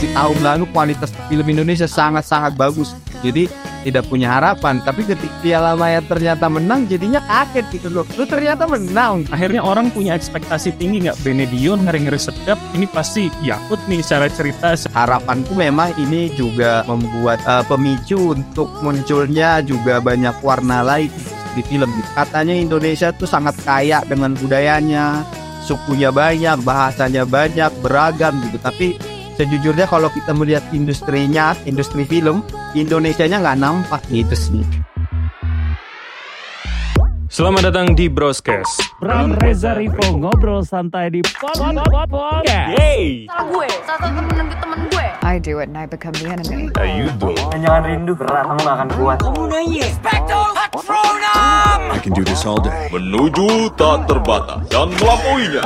waktu tahun lalu kualitas film Indonesia sangat-sangat bagus. Jadi tidak punya harapan. Tapi ketika Piala Maya ternyata menang, jadinya kaget gitu loh. Lu ternyata menang. Akhirnya orang punya ekspektasi tinggi nggak? Benedion ngeri-ngeri sedap, ini pasti Yakut nih secara cerita. Harapanku memang ini juga membuat pemicu untuk munculnya juga banyak warna lain di film. Katanya Indonesia tuh sangat kaya dengan budayanya, sukunya banyak, bahasanya banyak, beragam gitu. Tapi sejujurnya kalau kita melihat industrinya, industri film, Indonesianya nggak nampak gitu sih. Selamat datang di Broscast. Bram Reza Rivo ngobrol santai di podcast. Yeay. Salah temen gue. I do it and I become the enemy. You do. Jangan rindu berat, kamu gak akan kuat. I can do this all day. Menuju tak terbatas dan melampauinya.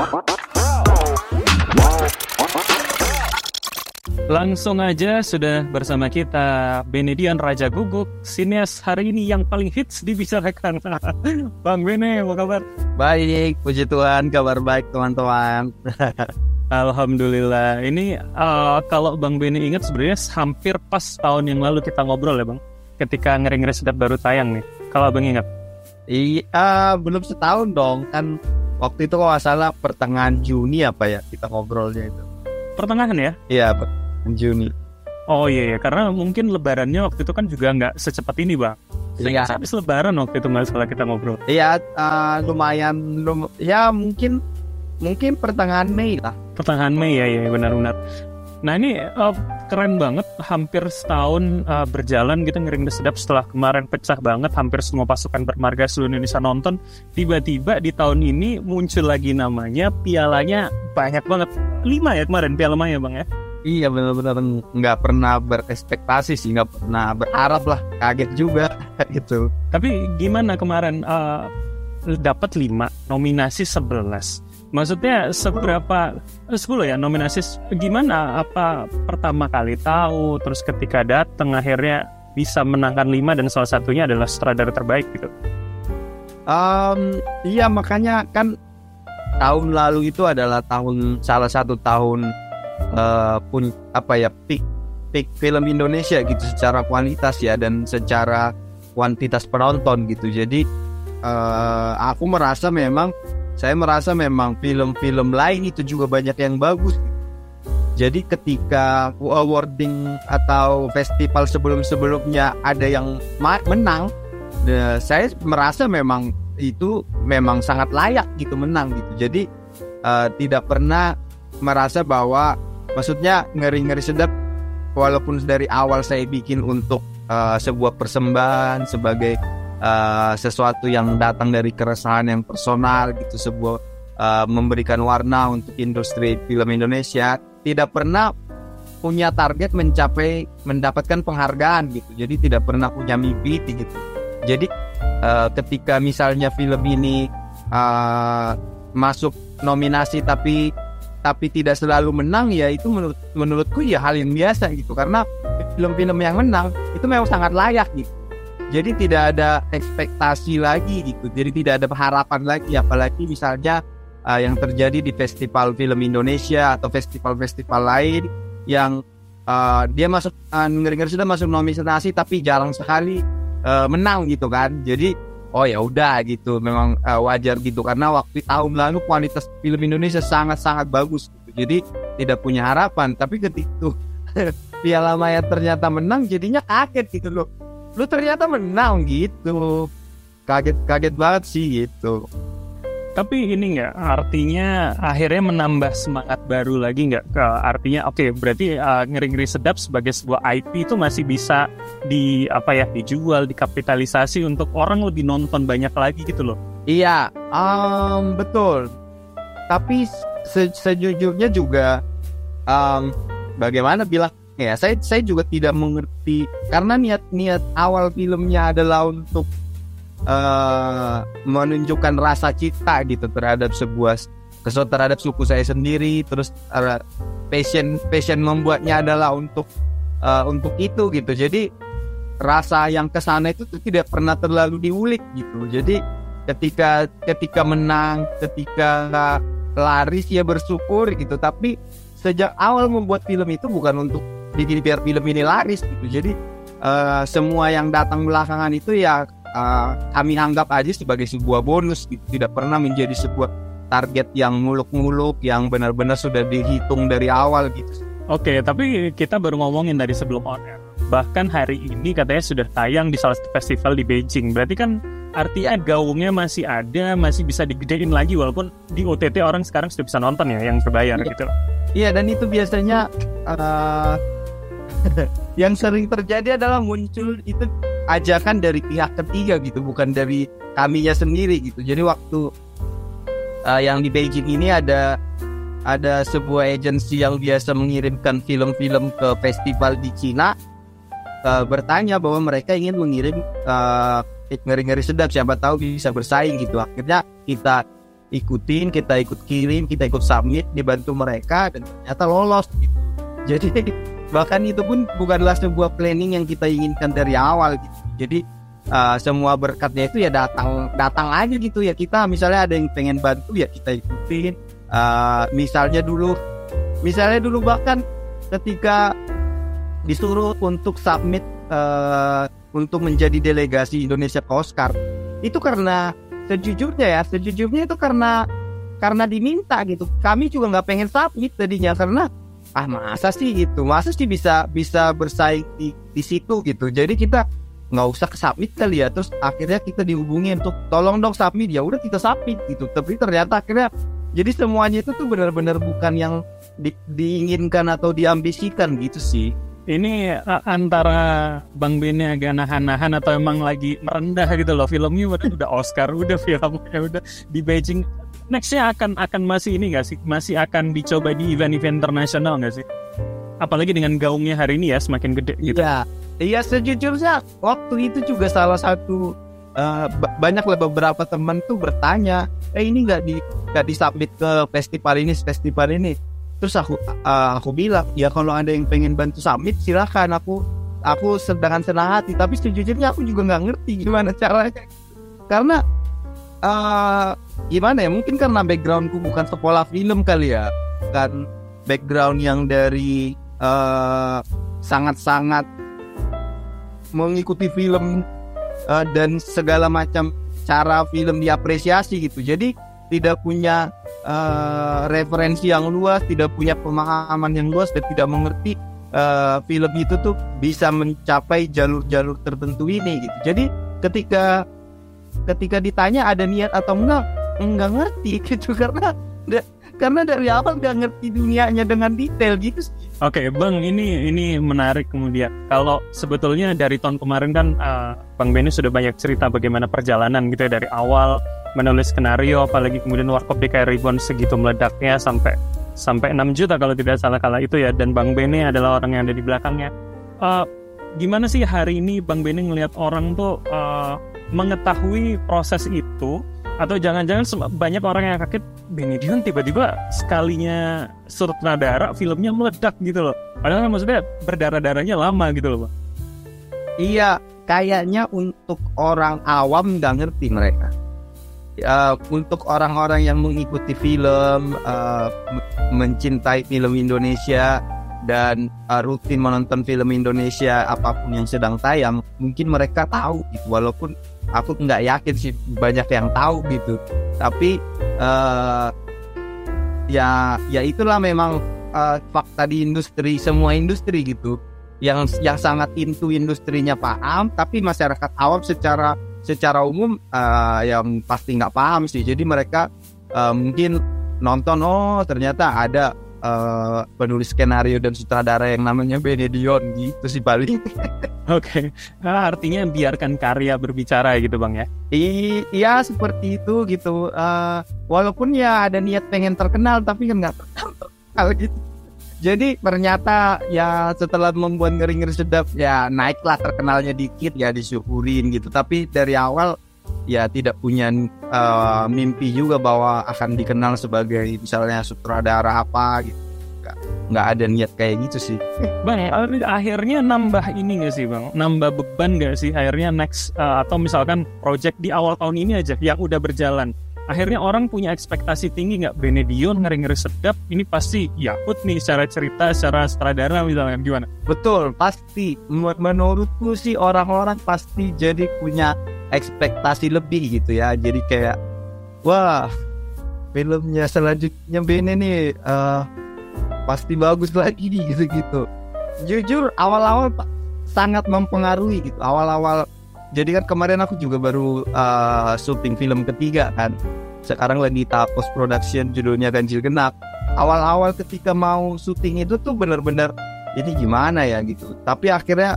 Langsung aja sudah bersama kita Benedion Raja Guguk, sinias hari ini yang paling hits dibicarakan. Bang Bene, apa kabar? Baik, puji Tuhan, kabar baik teman-teman. Alhamdulillah. Ini kalau Bang Bene ingat sebenarnya hampir pas tahun yang lalu kita ngobrol ya Bang, ketika Ngeri-Ngeri Sedap baru tayang nih. Kalau Bang ingat? Iya, belum setahun dong. Kan waktu itu kalau nggak salah pertengahan Juni apa ya kita ngobrolnya itu. Pertengahan ya? Iya, Juni. Oh iya, karena mungkin lebarannya waktu itu kan juga nggak secepat ini Bang. Iya. Habis lebaran waktu itu nggak salah kita ngobrol. Iya, lumayan, ya mungkin pertengahan Mei lah. Pertengahan Mei ya benar-benar. Nah ini keren banget, hampir setahun berjalan gitu Ngeri-Ngeri Sedap setelah kemarin pecah banget, hampir semua pasukan bermarga seluruh Indonesia nonton. Tiba-tiba di tahun ini muncul lagi namanya, pialanya banyak banget, 5 ya kemarin Piala Maya Bang ya. Iya, benar-benar nggak pernah berekspektasi sih, nggak pernah berharap lah, kaget juga gitu. Tapi gimana kemarin dapat 5, nominasi 11. Maksudnya seberapa 10 ya nominasi, gimana? Apa pertama kali tahu, terus ketika datang akhirnya bisa menangkan 5 dan salah satunya adalah sutradara terbaik gitu. Iya, makanya kan tahun lalu itu adalah salah satu tahun peak film Indonesia gitu secara kualitas ya dan secara kuantitas penonton gitu. Jadi saya merasa memang film-film lain itu juga banyak yang bagus. Jadi ketika awarding atau festival sebelum-sebelumnya ada yang menang, saya merasa memang itu memang sangat layak gitu menang gitu. Jadi tidak pernah merasa bahwa, maksudnya Ngeri-Ngeri Sedap walaupun dari awal saya bikin untuk sebuah persembahan sebagai sesuatu yang datang dari keresahan yang personal gitu, sebuah memberikan warna untuk industri film Indonesia, tidak pernah punya target mendapatkan penghargaan gitu. Jadi tidak pernah punya mimpi gitu. Jadi ketika misalnya film ini masuk nominasi tapi tidak selalu menang, ya itu menurutku ya hal yang biasa gitu, karena film-film yang menang itu memang sangat layak gitu. Jadi tidak ada ekspektasi lagi gitu, jadi tidak ada harapan lagi, apalagi misalnya yang terjadi di festival film Indonesia atau festival-festival lain yang dia masuk Ngeri-Ngeri Sedap masuk nominasi tapi jarang sekali menang gitu kan. Jadi oh ya udah gitu, memang wajar gitu, karena waktu tahun lalu kualitas film Indonesia sangat-sangat bagus gitu. Jadi tidak punya harapan, tapi ketika Piala Maya ternyata menang, jadinya kaget gitu loh. Lu ternyata menang gitu. Kaget banget sih gitu. Tapi ini nggak, artinya akhirnya menambah semangat baru lagi nggak? Artinya oke, berarti Ngeri-Ngeri Sedap sebagai sebuah IP itu masih bisa dijual, dikapitalisasi untuk orang lebih nonton banyak lagi gitu loh. Iya, betul. Tapi sejujurnya juga bagaimana bilang ya, saya juga tidak mengerti, karena niat awal filmnya adalah untuk menunjukkan rasa cinta gitu terhadap terhadap suku saya sendiri, terus passion membuatnya adalah untuk itu gitu. Jadi rasa yang kesana itu tidak pernah terlalu diulik gitu. Jadi ketika menang, ketika laris ya bersyukur gitu. Tapi sejak awal membuat film itu bukan untuk biar film ini laris gitu. Jadi semua yang datang belakangan itu ya kami anggap aja sebagai sebuah bonus gitu. Tidak pernah menjadi sebuah target yang muluk-muluk, yang benar-benar sudah dihitung dari awal gitu. Oke, tapi kita baru ngomongin dari sebelum on air. Bahkan hari ini katanya sudah tayang di salah satu festival di Beijing. Berarti kan artinya gaungnya masih ada, masih bisa digedein lagi walaupun di OTT orang sekarang sudah bisa nonton ya yang berbayar gitu. Iya, dan itu biasanya yang sering terjadi adalah muncul itu ajakan dari pihak ketiga gitu, bukan dari kaminya sendiri gitu. Jadi waktu yang di Beijing ini ada sebuah agensi yang biasa mengirimkan film-film ke festival di Cina, bertanya bahwa mereka ingin mengirim Ngeri-Ngeri Sedap, siapa tahu bisa bersaing gitu. Akhirnya kita ikutin, kita ikut kirim, kita ikut submit, dibantu mereka dan ternyata lolos gitu. Jadi bahkan itu pun bukanlah sebuah planning yang kita inginkan dari awal gitu. Jadi semua berkatnya itu ya datang aja gitu ya. Kita misalnya ada yang pengen bantu ya kita ikutin. Misalnya dulu bahkan ketika disuruh untuk submit untuk menjadi delegasi Indonesia ke Oscar, itu karena sejujurnya itu karena diminta gitu. Kami juga nggak pengen submit tadinya karena masa sih bisa bersaing di situ gitu. Jadi kita nggak usah submit kali ya. Terus akhirnya kita dihubungi untuk tolong dong submit, ya udah kita submit gitu. Tapi ternyata akhirnya jadi semuanya itu tuh benar-benar bukan yang diinginkan atau diambisikan gitu sih. Ini antara Bang Bene agak nahan-nahan atau emang lagi merendah gitu loh, filmnya udah Oscar, udah filmnya udah di Beijing. Nextnya akan masih ini nggak sih? Masih akan dicoba di event-event internasional nggak sih? Apalagi dengan gaungnya hari ini ya semakin gede gitu. Iya sejujurnya waktu itu juga salah satu banyak beberapa teman tuh bertanya, ini nggak disubmit ke festival ini. Terus aku bilang, ya kalau ada yang pengen bantu submit silakan, aku dengan senang hati. Tapi sejujurnya aku juga nggak ngerti gimana caranya. Karena gimana ya, mungkin karena backgroundku bukan sekolah film kali ya, kan background yang dari sangat-sangat mengikuti film dan segala macam cara film diapresiasi gitu. Jadi tidak punya referensi yang luas, tidak punya pemahaman yang luas dan tidak mengerti film itu tuh bisa mencapai jalur-jalur tertentu ini gitu. Jadi ketika ditanya ada niat atau enggak ngerti gitu, karena dari awal nggak ngerti dunianya dengan detail gitu sih. Oke, Bang, ini menarik kemudian. Kalau sebetulnya dari tahun kemarin kan Bang Bene sudah banyak cerita bagaimana perjalanan gitu ya, dari awal menulis skenario, apalagi kemudian Warkop DKI Reborn segitu meledaknya sampai 6 juta kalau tidak salah kala itu ya, dan Bang Bene adalah orang yang ada di belakangnya. Gimana sih hari ini Bang Bene ngelihat orang tuh mengetahui proses itu, atau jangan-jangan banyak orang yang kaget, Benny Dion tiba-tiba sekalinya sutradara filmnya meledak gitu loh. Padahal kan maksudnya berdarah-darahnya lama gitu loh, Bang. Iya, kayaknya untuk orang awam nggak ngerti mereka. Untuk orang-orang yang mengikuti film, mencintai film Indonesia dan rutin menonton film Indonesia apapun yang sedang tayang, mungkin mereka tahu gitu. Walaupun aku nggak yakin sih banyak yang tahu gitu. Tapi ya itulah memang fakta di industri, semua industri gitu. Yang sangat into industrinya paham, tapi masyarakat awam secara umum yang pasti nggak paham sih. Jadi mereka mungkin nonton, ternyata ada penulis skenario dan sutradara yang namanya Benny Dion gitu sih paling. Oke. Artinya biarkan karya berbicara gitu, Bang ya. Iya seperti itu gitu. Walaupun ya ada niat pengen terkenal, tapi kan nggak terkenal gitu. Jadi ternyata ya setelah membuat Ngeri-Ngeri Sedap ya naiklah terkenalnya dikit, ya disyukurin gitu. Tapi dari awal ya tidak punya mimpi juga bahwa akan dikenal sebagai misalnya sutradara apa gitu. Nggak ada niat kayak gitu sih. Bang, akhirnya nambah ini nggak sih, Bang? Nambah beban nggak sih akhirnya next atau misalkan project di awal tahun ini aja yang udah berjalan, akhirnya orang punya ekspektasi tinggi nggak, Benedion ngeri-ngeri sedap ini pasti Yakut nih secara cerita, secara sutradara misalnya, gimana? Betul, pasti. Menurutku sih orang-orang pasti jadi punya ekspektasi lebih gitu ya. Jadi kayak, wah, filmnya selanjutnya Bene nih pasti bagus lagi nih gitu-gitu. Jujur awal-awal sangat mempengaruhi gitu. Awal-awal, jadi kan kemarin aku juga baru syuting film ketiga kan. Sekarang lagi tahap post production, judulnya Ganjil Genap. Awal-awal ketika mau syuting itu tuh benar-benar ini gimana ya gitu. Tapi akhirnya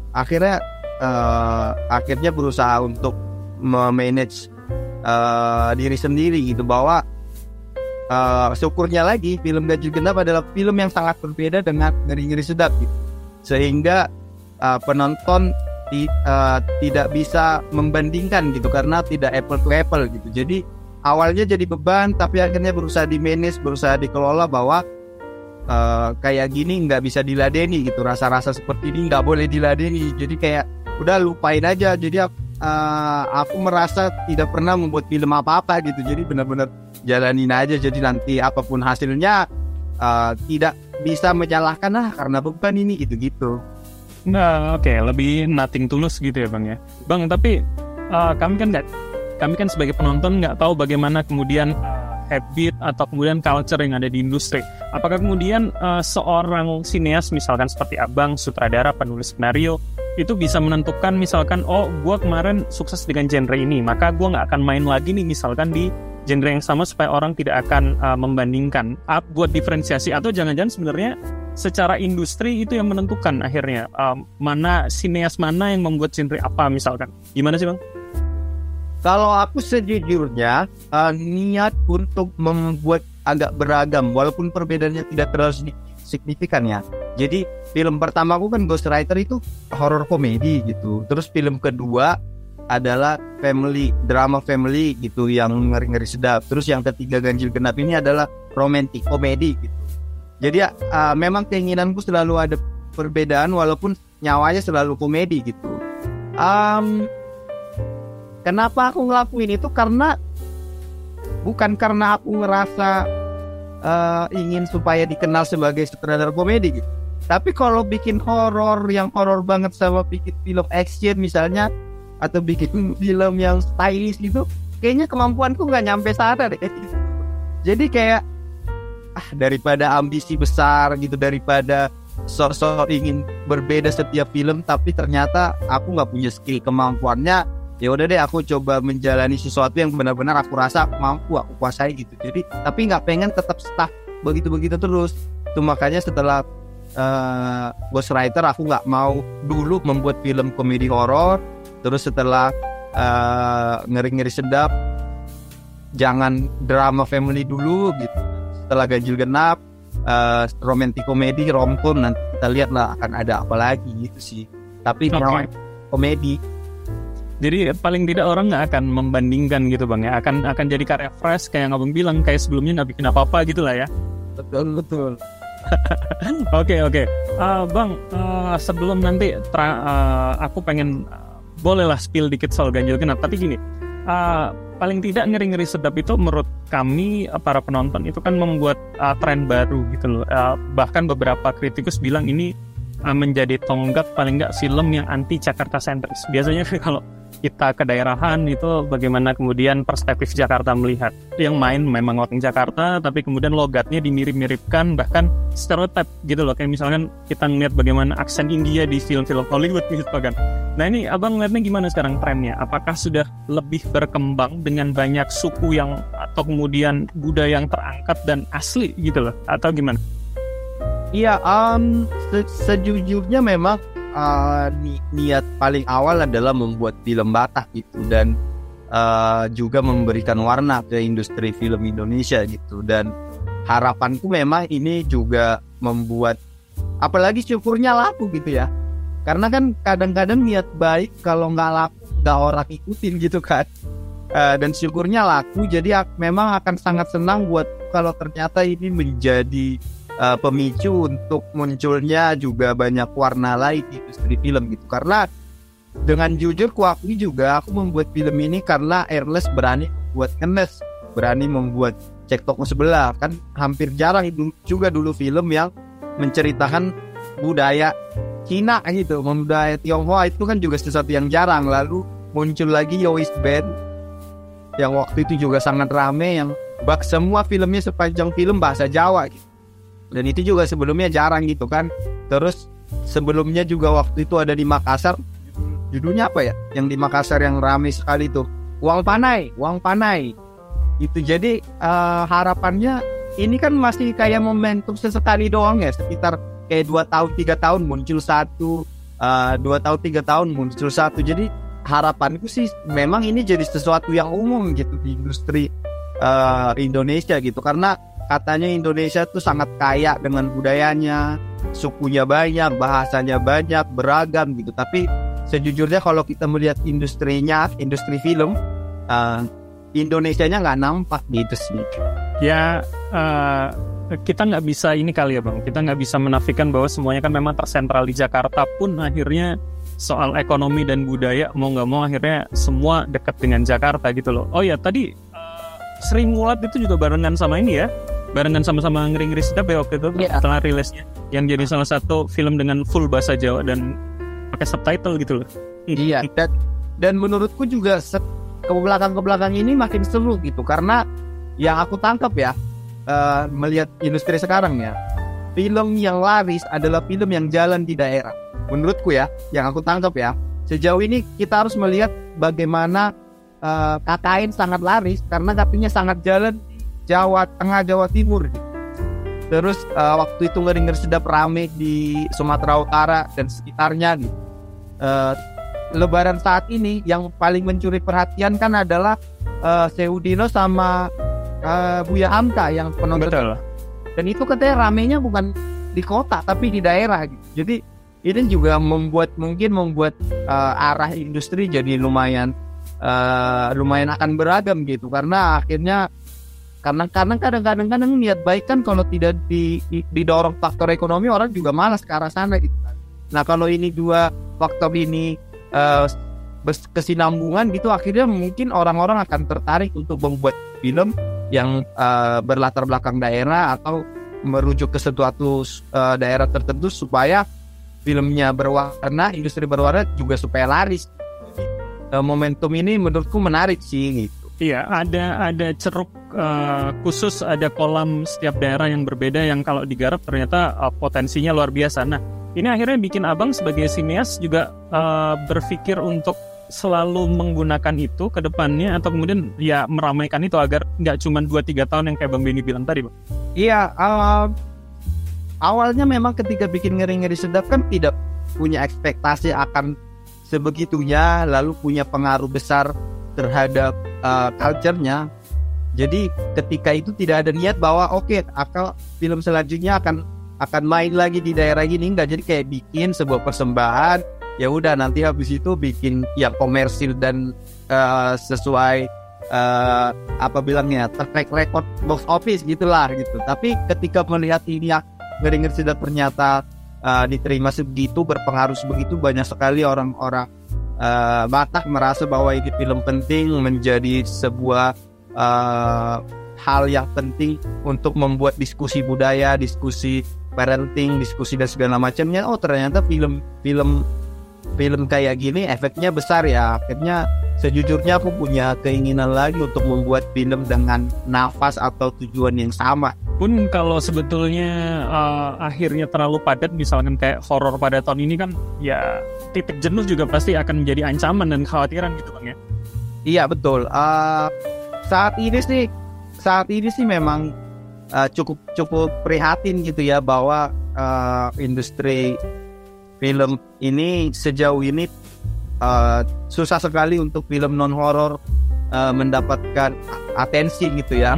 berusaha untuk memanage diri sendiri gitu, bahwa syukurnya lagi film Ganjil Genap adalah film yang sangat berbeda dengan Ngeri-Ngeri Sedap gitu. Sehingga penonton tidak bisa membandingkan gitu, karena tidak apple to apple gitu. Jadi awalnya jadi beban, tapi akhirnya berusaha di-manage, berusaha dikelola bahwa kayak gini nggak bisa diladeni gitu, rasa-rasa seperti ini nggak boleh diladeni. Jadi kayak udah lupain aja. Jadi aku merasa tidak pernah membuat film apa-apa gitu. Jadi benar-benar jalanin aja. Jadi nanti apapun hasilnya tidak bisa menyalahkan karena beban ini gitu-gitu. Nah, oke, lebih nothing tulus gitu ya Bang ya. Bang, tapi kami kan sebagai penonton nggak tahu bagaimana kemudian habit atau kemudian culture yang ada di industri. Apakah kemudian seorang sineas misalkan seperti Abang, sutradara, penulis skenario, itu bisa menentukan misalkan, oh gue kemarin sukses dengan genre ini, maka gue nggak akan main lagi nih misalkan di genre yang sama supaya orang tidak akan membandingkan, buat diferensiasi, atau jangan-jangan sebenarnya secara industri itu yang menentukan akhirnya mana sineas mana yang membuat genre apa misalkan. Gimana sih Bang? Kalau aku sejujurnya niat untuk membuat agak beragam, walaupun perbedaannya tidak terlalu signifikan ya. Jadi film pertama aku kan Ghostwriter itu horror komedi gitu. Terus film kedua adalah drama family gitu yang ngeri-ngeri sedap. Terus yang ketiga Ganjil Genap ini adalah romantic komedi gitu. Jadi memang keinginanku selalu ada perbedaan walaupun nyawanya selalu komedi gitu. Kenapa aku ngelakuin itu? Karena bukan karena aku ngerasa ingin supaya dikenal sebagai sutradara komedi gitu. Tapi kalau bikin horor yang horor banget sama bikin film action misalnya, atau bikin film yang stylish gitu, kayaknya kemampuanku nggak nyampe sana deh. Jadi kayak daripada ambisi besar gitu, daripada sok-sok ingin berbeda setiap film tapi ternyata aku nggak punya skill kemampuannya, ya udah deh aku coba menjalani sesuatu yang benar-benar aku rasa mampu aku kuasai gitu. Jadi tapi nggak pengen tetap stuck begitu-begitu terus. Itu makanya setelah Ghostwriter aku nggak mau dulu membuat film komedi horor. Terus setelah Ngeri-Ngeri Sedap jangan drama family dulu gitu. Setelah Ganjil Genap romantic komedi, romcom, nanti kita lihat lah akan ada apa lagi gitu sih. Tapi komedi. Jadi paling tidak orang nggak akan membandingkan gitu Bang ya. Akan jadi karya fresh kayak yang Abang bilang, kayak sebelumnya nggak bikin apa-apa gitu lah ya. Betul. Oke. Bang, sebelum nanti aku pengen bolehlah spill dikit soal Ganjil Genap. Tapi gini, paling tidak Ngeri-Ngeri Sedap itu menurut kami para penonton itu kan membuat tren baru gitu loh. Bahkan beberapa kritikus bilang ini menjadi tonggak paling nggak film yang anti Jakarta sentris. Biasanya kalau kita ke daerahan itu bagaimana kemudian perspektif Jakarta melihat yang main memang orang Jakarta, tapi kemudian logatnya dimirip-miripkan, bahkan stereotip gitu loh. Kayak misalkan kita ngeliat bagaimana aksen India di film-film Hollywood gitu kan. Nah ini Abang ngeliatnya gimana sekarang trennya? Apakah sudah lebih berkembang dengan banyak suku yang atau kemudian budaya yang terangkat dan asli gitu loh, atau gimana? Iya, sejujurnya memang niat paling awal adalah membuat film Batak gitu, dan juga memberikan warna ke industri film Indonesia gitu. Dan harapanku memang ini juga membuat, apalagi syukurnya laku gitu ya, karena kan kadang-kadang niat baik kalau nggak laku nggak orang ikutin gitu kan. Dan syukurnya laku, jadi memang akan sangat senang buat kalau ternyata ini menjadi pemicu untuk munculnya juga banyak warna lain di industri film gitu. Karena dengan jujur kuakui juga aku membuat film ini karena Airless berani buat ngenes berani membuat cek toko sebelah. Kan hampir jarang itu juga dulu film yang menceritakan budaya Cina gitu, budaya Tionghoa itu kan juga sesuatu yang jarang. Lalu muncul lagi Yois Band yang waktu itu juga sangat rame, yang semua filmnya sepanjang film bahasa Jawa gitu. Dan itu juga sebelumnya jarang gitu kan. Terus sebelumnya juga waktu itu ada di Makassar, judulnya apa ya? Yang di Makassar yang rame sekali itu, Uang Panai. Itu jadi harapannya ini kan masih kayak momentum sesekali doang ya, sekitar kayak 2 tahun 3 tahun muncul satu, 2 tahun 3 tahun muncul satu. Jadi harapanku sih memang ini jadi sesuatu yang umum gitu di industri Indonesia gitu, karena katanya Indonesia tuh sangat kaya dengan budayanya, sukunya banyak, bahasanya banyak, beragam gitu. Tapi sejujurnya kalau kita melihat industri film, Indonesianya nggak nampak gitu sih. Ya, kita nggak bisa ini kali ya Bang, kita nggak bisa menafikan bahwa semuanya kan memang tersentral di Jakarta pun akhirnya soal ekonomi dan budaya mau nggak mau akhirnya semua dekat dengan Jakarta gitu loh. Oh ya, tadi Sri Mulat itu juga barengan sama ini ya, barengan sama-sama Ngeri-Ngeri Sedap ya waktu itu setelah rilisnya, yang jadi salah satu film dengan full bahasa Jawa dan pakai subtitle gitu loh. Iya, dan menurutku juga ke belakang ini makin seru gitu, karena yang aku tangkap ya, melihat industri sekarang ya, film yang laris adalah film yang jalan di daerah. Menurutku ya, yang aku tangkap ya, sejauh ini kita harus melihat bagaimana KKN sangat laris karena katanya sangat jalan di Jawa Tengah, Jawa Timur gitu. Terus waktu itu Ngeri-Ngeri Sedap rame di Sumatera Utara dan sekitarnya gitu. Lebaran saat ini yang paling mencuri perhatian kan adalah Seudino sama Buya Hamka yang penonton. Betul. Dan itu katanya ramenya bukan di kota tapi di daerah gitu. Jadi ini juga membuat arah industri jadi lumayan akan beragam gitu, karena akhirnya karena kadang-kadang niat baik kan kalau tidak didorong faktor ekonomi, orang juga malas ke arah sana gitu. Nah kalau ini dua faktor ini kesinambungan gitu, akhirnya mungkin orang-orang akan tertarik untuk membuat film yang berlatar belakang daerah atau merujuk ke suatu daerah tertentu supaya filmnya berwarna, industri berwarna juga supaya laris. Momentum ini menurutku menarik sih gitu. Iya, ada ceruk khusus, ada kolam setiap daerah yang berbeda yang kalau digarap ternyata potensinya luar biasa. Nah, ini akhirnya bikin abang sebagai sinias juga berpikir untuk selalu menggunakan itu ke depannya, atau kemudian ya meramaikan itu agar nggak cuma 2-3 tahun yang kayak Bang Benny bilang tadi, Bang. Iya, awalnya memang ketika bikin Ngeri-Ngeri Sedap kan tidak punya ekspektasi akan sebegitunya, lalu punya pengaruh besar terhadap culture-nya. Jadi ketika itu tidak ada niat bahwa akal film selanjutnya akan main lagi di daerah gini, enggak. Jadi kayak bikin sebuah persembahan, ya udah nanti habis itu bikin yang komersil dan sesuai track record box office gitulah gitu. Tapi ketika melihat ini Ngeri-Ngeri Sedap ternyata diterima sebegitu, berpengaruh sebegitu, banyak sekali orang-orang Batak merasa bahwa ini film penting, menjadi sebuah hal yang penting untuk membuat diskusi budaya, diskusi parenting, diskusi dan segala macamnya. Oh ternyata film kayak gini efeknya besar ya. Akhirnya sejujurnya aku punya keinginan lagi untuk membuat film dengan nafas atau tujuan yang sama. Pun kalau sebetulnya akhirnya terlalu padat, misalkan kayak horor pada tahun ini kan, ya titik jenuh juga pasti akan menjadi ancaman dan kekhawatiran gitu Bang ya. Iya betul. Saat ini sih memang cukup prihatin gitu ya, bahwa industri film ini sejauh ini susah sekali untuk film non horor mendapatkan atensi gitu ya.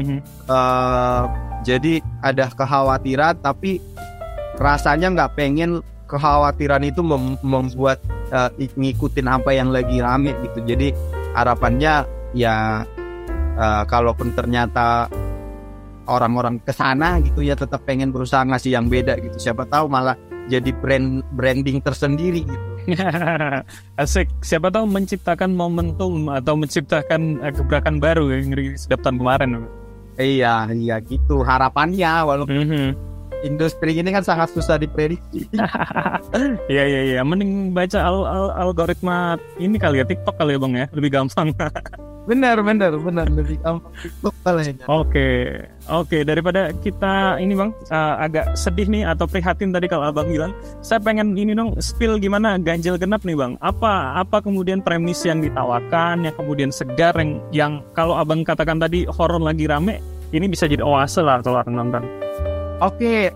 Jadi ada kekhawatiran, tapi rasanya nggak pengen kekhawatiran itu membuat ngikutin apa yang lagi rame gitu. Jadi harapannya ya kalaupun ternyata orang-orang kesana gitu ya tetap pengen berusaha ngasih yang beda gitu. Siapa tahu malah jadi branding tersendiri gitu. Asik, siapa tahu menciptakan momentum atau menciptakan gebrakan baru yang Ngeri Sedap tahun kemarin. Iya gitu harapannya, walaupun industri ini kan sangat susah diprediksi. Iya. Mending baca algoritma ini kali ya, TikTok kali ya Bang ya, lebih gampang. Benar lebih gampang TikTok kalinya. Oke. Daripada kita ini Bang agak sedih nih atau prihatin tadi kalau Abang bilang, saya pengen ini dong spill gimana ganjil genap nih Bang. Apa kemudian premis yang ditawarkan, yang kemudian segar, yang kalau Abang katakan tadi horor lagi rame, ini bisa jadi oase lah kalau orang nonton. Oke,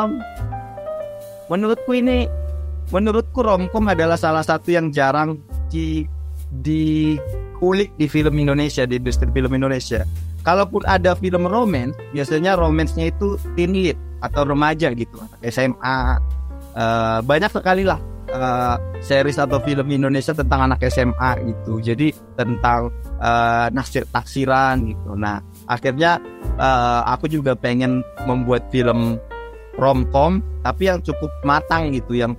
menurutku romcom adalah salah satu yang jarang dikulik di film Indonesia, di industri film Indonesia. Kalaupun ada film romance, biasanya romansnya itu teen lead atau remaja gitu, SMA. Banyak sekali lah series atau film Indonesia tentang anak SMA gitu. Jadi tentang naksir-taksiran gitu. Nah, akhirnya aku juga pengen membuat film romcom tapi yang cukup matang gitu, yang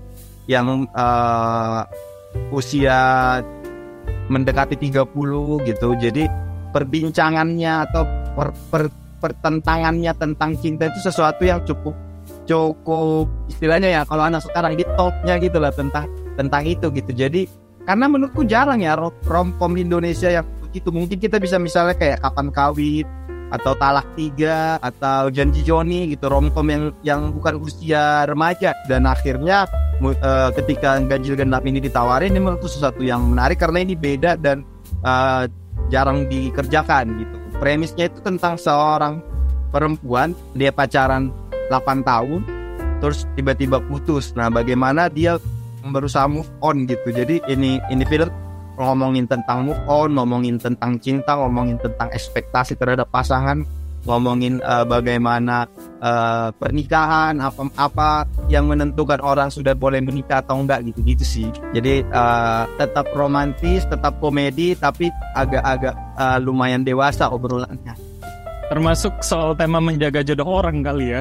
usia mendekati 30 gitu. Jadi perbincangannya atau pertentangannya tentang cinta itu sesuatu yang cukup istilahnya ya kalau anak sekarang di topnya gitu lah tentang itu gitu. Jadi karena menurutku jarang ya romcom Indonesia yang begitu. Mungkin kita bisa misalnya kayak Kapan Kawin atau Talak 3 atau Janji Joni gitu, romcom yang bukan usia remaja. Dan akhirnya ketika Ganjil Genap ini ditawarin, ini menurutku sesuatu yang menarik karena ini beda dan jarang dikerjakan gitu. Premisnya itu tentang seorang perempuan, dia pacaran 8 tahun terus tiba-tiba putus. Nah, bagaimana dia berusaha move on gitu. Jadi ini film ngomongin tentang move on, ngomongin tentang cinta, ngomongin tentang ekspektasi terhadap pasangan, ngomongin bagaimana pernikahan, apa yang menentukan orang sudah boleh menikah atau enggak gitu sih. Jadi tetap romantis, tetap komedi, tapi agak lumayan dewasa obrolannya. Termasuk soal tema menjaga jodoh orang kali ya.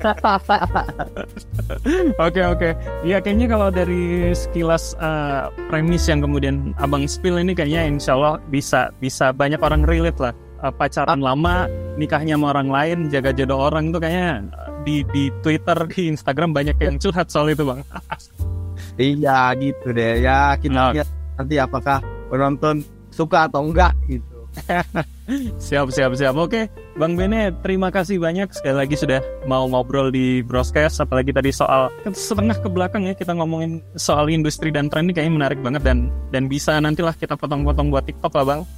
Oke. Iya, kayaknya kalau dari sekilas premis yang kemudian Abang spill ini kayaknya insya Allah bisa banyak orang relate lah. Pacaran lama, nikahnya sama orang lain, jaga jodoh orang tuh kayaknya di Twitter, di Instagram banyak yang curhat soal itu Bang. Iya gitu deh ya, kita lihat nanti apakah penonton suka atau enggak gitu. Siap. Oke, Bang Bene, terima kasih banyak sekali lagi sudah mau ngobrol di Broscast. Apalagi tadi soal setengah ke belakang ya, kita ngomongin soal industri dan tren ini kayaknya menarik banget dan bisa nantilah kita potong-potong buat TikTok lah Bang.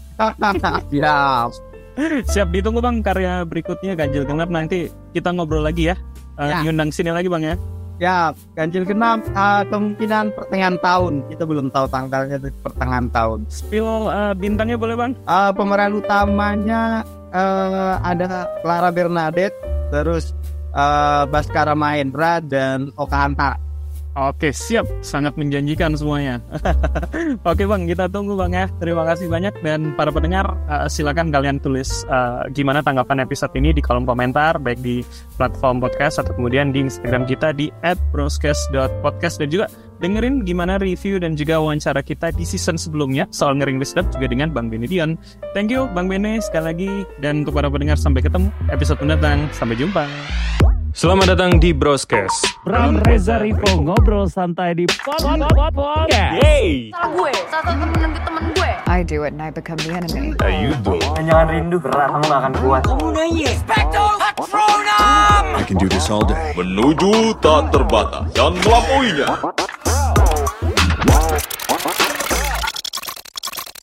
Siap, ditunggu Bang karya berikutnya Ganjil Genap, nanti kita ngobrol lagi ya. Diundang sini lagi Bang ya. Ya, Ganjil Genap kemungkinan pertengahan tahun. Kita belum tahu tanggalnya, pertengahan tahun. Spill bintangnya boleh Bang? Pemeran utamanya ada Clara Bernadette, terus Baskara Mahendra dan Oka Antara. Oke, siap. Sangat menjanjikan semuanya. Oke Bang, kita tunggu Bang ya. Terima kasih banyak. Dan para pendengar, silakan kalian tulis gimana tanggapan episode ini di kolom komentar, baik di platform podcast atau kemudian di Instagram kita di @broscast.podcast. Dan juga dengerin gimana review dan juga wawancara kita di season sebelumnya soal Ngeri Sedap juga dengan Bang Bene Dion. Thank you Bang Bene sekali lagi. Dan untuk para pendengar, sampai ketemu episode mendatang. Sampai jumpa. Selamat datang di Broscast. Bram Reza Rivo ngobrol santai di podcast. Yeay. Salah gue, salah temen gue. I do it and I become the enemy. You do. Jangan rindu berat, kamu gak akan kuat. I can do this all day. Menuju tak terbatas dan melampauinya.